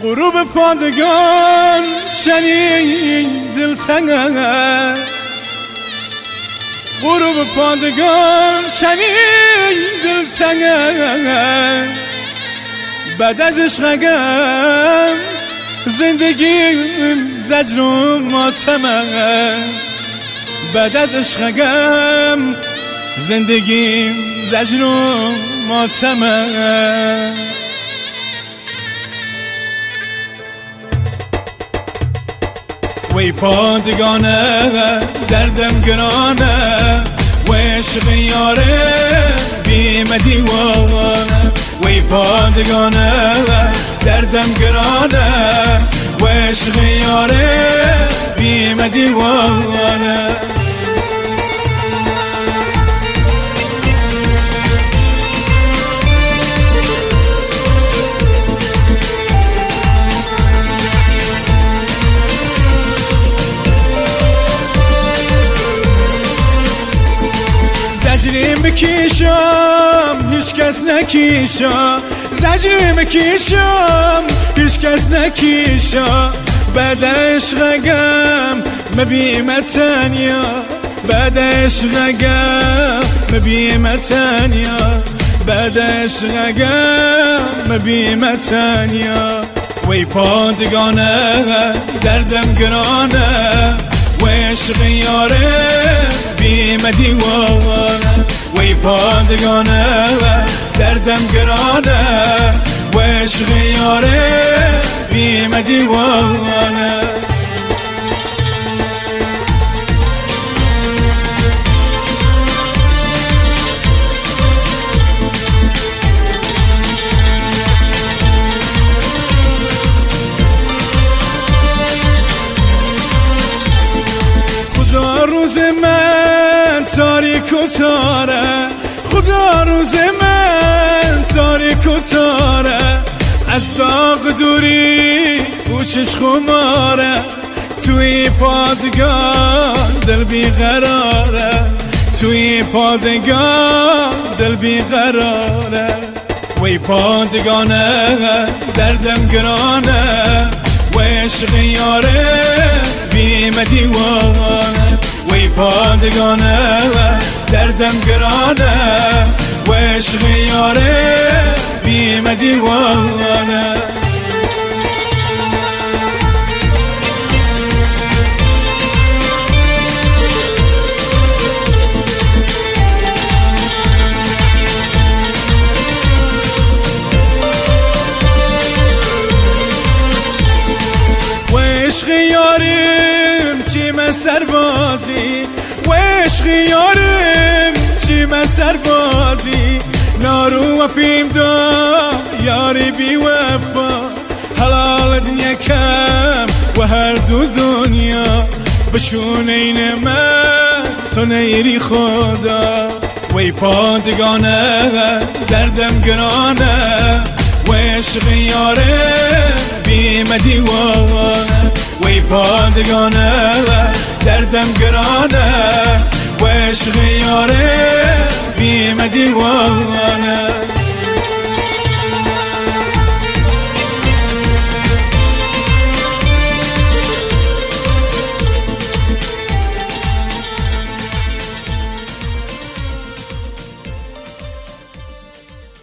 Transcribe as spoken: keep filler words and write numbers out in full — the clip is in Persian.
غروب پادگان شنید دلتنگم، غروب پادگان شنید دلتنگم. بعد از عشقم زندگیم زجر و ماتمم، بعد از عشقم زندگیم زجر و ماتمم. وی پادگانه دردم گرانه، و عشق یاره بیم دیوانه. وی پادگانه دردم گرانه، و عشق یاره بیم دیوانه. زجری میکشم هیچ کس نکشم، زجری میکشم هیچ کس نکشم. بعد عشقم مبیم تنیا، بعد عشقم مبیم تنیا، بعد عشقم مبیم تنیا. وی پادگانه دردم گرانه، و عشق یاره بیم دیوانه. وی پادگانه دردم گرانه، و عشق یاره بیم دیوانه. خدا روز من تاریک و تاره، خدا روز من تاریک و تاره. از داغ دوری گوشش خماره، توی پادگان دل بیقراره، توی پادگان دل بیقراره. وی پادگانه دردم گرانه، و عشق یاره بیم دیوانه. وی پادگانه دردم گرانه، و عشق یاره بیم دیوانه. و عشق یاریم چیم سربازی، و عشق یاریم چیم سربازی. نارو و پیم دا یاری بی وفا، حلال دنیا کم و هر دو دنیا. بشون این من تو نیری خدا. وی پادگانه دردم گرانه، و عشق یاره بیم دیوانه. وی پادگانه دردم گرانه، و عشق یاره بیم دیوانه.